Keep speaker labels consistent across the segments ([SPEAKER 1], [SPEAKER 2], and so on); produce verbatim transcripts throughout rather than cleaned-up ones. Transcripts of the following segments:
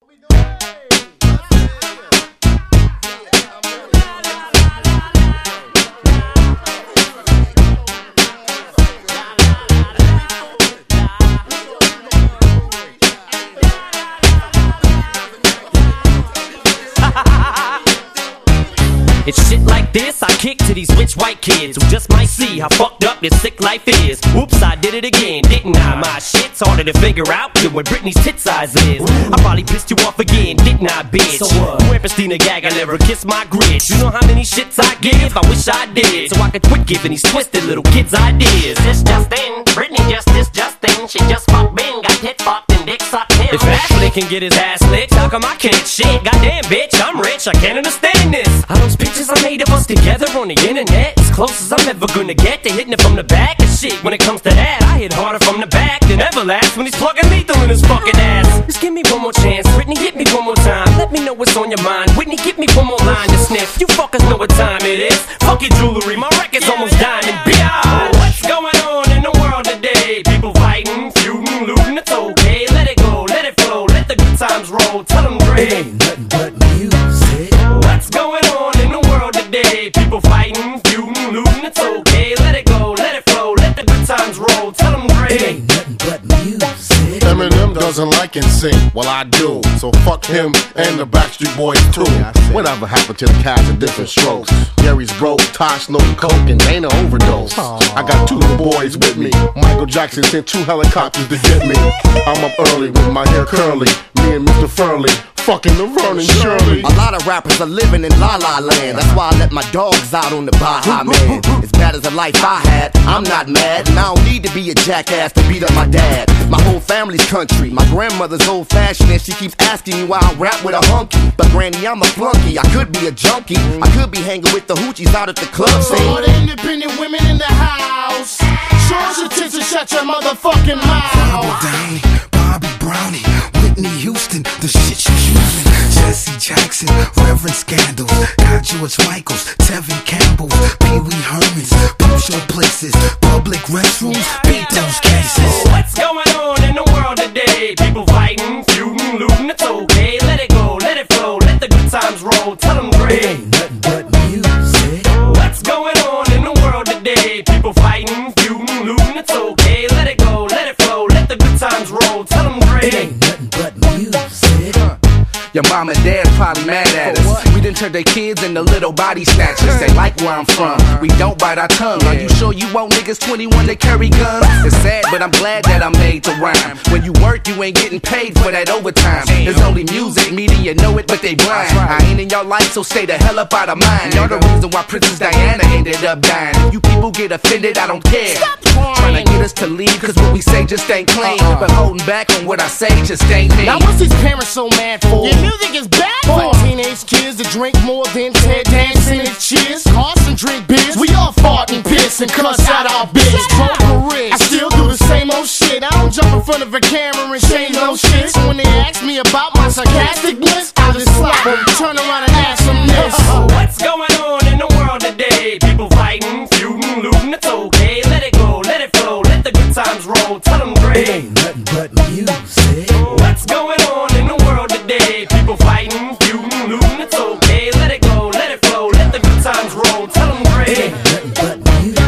[SPEAKER 1] It's shit like this I kick to these rich white kids who just might see how fucked up this sick life is. Whoops, I did it again, didn't I? My shit's harder to figure out than what Britney's tit size is. I probably pissed you off again, didn't I, bitch? So what? Where Christina Gaga never kissed my grits. You know how many shits I give? I wish I did, so I could quit giving these twisted little kids ideas. This just in, Britney just this just in. She just fucked Ben, got tit fucked and dick sucked him. If Ashley can get his ass licked, how come I can't? Shit, goddamn bitch, I'm rich, I can't understand this. Are those pictures I made of us together on the internet as close as I'm ever gonna get to hitting it from the back? And shit, when it comes to that, I hit harder from the back than Everlast when he's plugging lethal in his fucking ass. Just give me one more chance, Britney, hit me one more time. Let me know what's on your mind. Whitney, give me one more line to sniff. You fuckers know what time it is. Fuck your jewelry, my record's almost diamond. Biatch. What's going on in the world today? People fighting, feuding, looting, it's okay. Let it go, let it flow, let the good times roll. Tell them great.
[SPEAKER 2] It ain't nothing but music.
[SPEAKER 1] What's going on in the world today? People fighting, feuding, looting, it's okay. Let it go, let it flow, let the good times roll. Tell them great.
[SPEAKER 2] It ain't nothing but music.
[SPEAKER 3] Eminem doesn't like N Sync, well I do. So fuck him and the Backstreet Boys too. Whatever happened to the cats of different strokes? Gary's broke, Tosh snorting coke, and Dana overdose. I got two little boys with me. Michael Jackson sent two helicopters to get me. I'm up early with my hair curly. Me and Mister Furley fucking the Vernon Shirley.
[SPEAKER 4] A lot of rappers are living in La La Land. That's why I let my dogs out on the Baja Man. As bad as the life I had, I'm not mad, and I don't need to be a jackass to beat up my dad. My whole family's country. My grandmother's old fashioned, and she keeps asking me why I rap with a hunky. But granny, I'm a flunky. I could be a junkie. I could be hanging with the hoochies out at the club scene.
[SPEAKER 3] All the independent women in the house, show us your tits and shut your motherfucking mouth.
[SPEAKER 2] Bobby Downey, Bobby Brownie, Whitney Houston, the shit she's using. Jesse Jackson, Reverend Scandals, got George Michaels, Tevin Campbell, Pee Wee Hermans, poop show places, public restrooms, beat those cases.
[SPEAKER 1] What's going on in the world today? People fighting, feuding, looting, it's okay. Let it go, let it flow, let the good times roll. Tell them great.
[SPEAKER 2] It ain't nothing but music.
[SPEAKER 1] What's going on in the world today? People fighting, feuding, looting, it's okay. Let it go, let it flow, let the good times roll. Tell them great.
[SPEAKER 2] It ain't nothing but music.
[SPEAKER 5] Your mom and dad probably mad at us. We done turned their kids into little body snatchers. They like where I'm from. We don't bite our tongue. Are you sure you want niggas twenty-one that carry guns? It's sad, but I'm glad that I'm made to rhyme. When you work, you ain't getting paid for that overtime. There's only music, media know it, but they blind. I ain't in your life, so stay the hell up out of mine. You're the reason why Princess Diana ended up dying. If you people get offended, I don't care. Trying to get us to leave, cause what we say just ain't clean. But holding back on what I say just ain't me.
[SPEAKER 3] Now what's these parents so mad for? Your music is bad for teenage kids that drink more than Ted dancing and cheers. Carson drink beers. We all fart and piss and cuss out our bitch. Broke careers. I still do the same old shit. I don't jump in front of a camera and say no shit. So when they ask me about my sarcasticness, I just slap them, turn around and ask them this.
[SPEAKER 1] What's going on in the world today? People fighting, feuding, looting, it's okay. Let it go, let it flow, let the good times roll. Tell them great.
[SPEAKER 2] It ain't nothing but music.
[SPEAKER 1] What's going on in the world today? People fighting, feuding, looting, it's okay. Let it go, let it flow, let the good times roll. Tell them great.
[SPEAKER 2] It ain't nothing but music.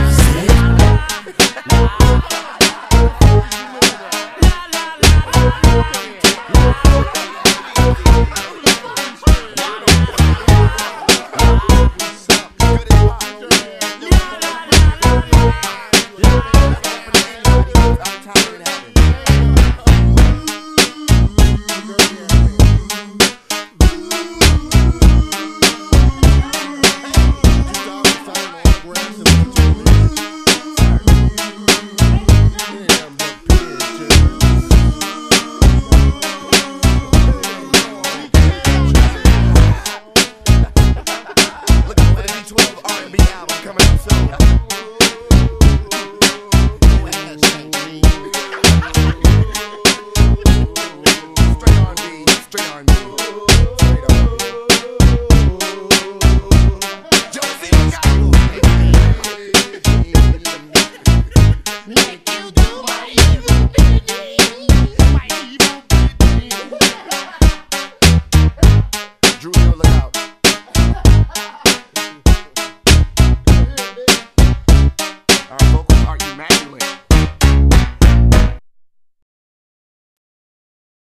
[SPEAKER 4] Straight R and B.